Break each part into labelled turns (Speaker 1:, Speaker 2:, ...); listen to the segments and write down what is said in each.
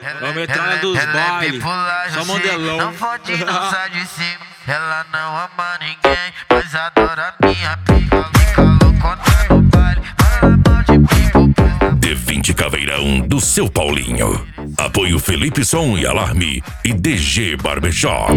Speaker 1: É o metralha dos bailes, só modelão.
Speaker 2: Não fode, não sai de cima. Ela não ama ninguém, mas adora minha pica. Fica loucona no baile, fala mal de pico.
Speaker 3: D20 Caveirão do seu Paulinho. Apoio Felipe Som e Alarme e DG Barbershop.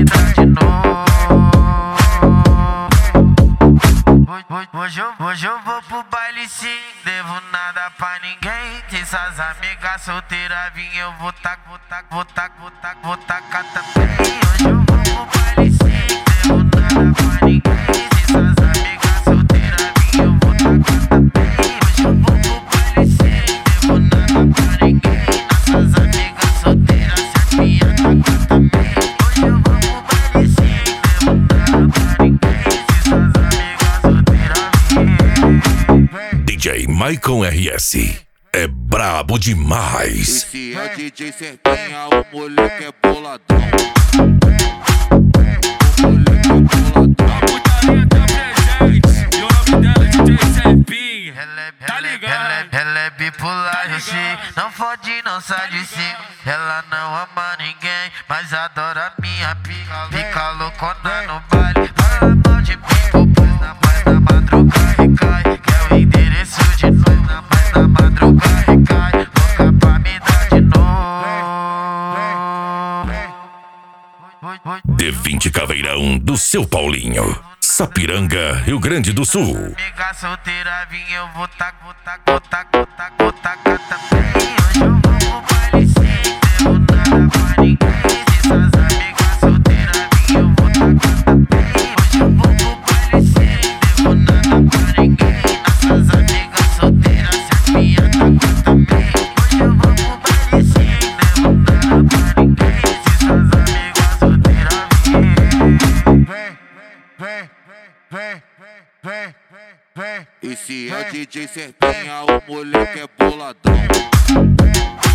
Speaker 2: Hoje eu vou pro baile sim, devo nada pra ninguém. Se essas amigas solteiras vim, eu vou tacar também. Hoje eu vou pro baile sim, devo nada pra ninguém. Se essas amigas solteiras vim, eu vou tacar também. Hoje eu vou pro baile sim, devo nada pra ninguém. Nossas amigas solteiras se a minha tacar também. Hoje eu vou pro baile sim, devo nada pra ninguém. Se essas amigas solteiras vim.
Speaker 3: DJ Maicon RS é brabo demais.
Speaker 4: Esse é o DJ Serpinha, o moleque é boladão. O moleque é boladão.
Speaker 1: A putaria tá presente e o nome dela é DJ Serpinha. Tá ligado?
Speaker 2: Ela é bipolar, eu sei. Não fode, não sai de cima. Ela não ama ninguém, mas adora minha pica. Fica loucona no baile, fala mal de pico. Mas na madrugada recai. Quer o endereço de novo, mas na madrugada recai. Louca pra me dar de novo.
Speaker 3: D20 Caveirão do seu Paulinho. Sapiranga, Rio Grande do Sul.
Speaker 2: Amiga solteira vim, eu vou tacar também. Hoje eu vou pro baile sim, devo nada pra ninguém. Se essas amigas solteiras vim, eu vou tacar também. Hoje eu vou pro baile sim, devo nada pra ninguém. Nossas amigas solteiras se a minha tacar também. Hoje eu vou pro baile sim, devo nada pra ninguém. Se essas amigas solteiras vem.
Speaker 4: Esse é o DJ Serpinha, o moleque é boladão.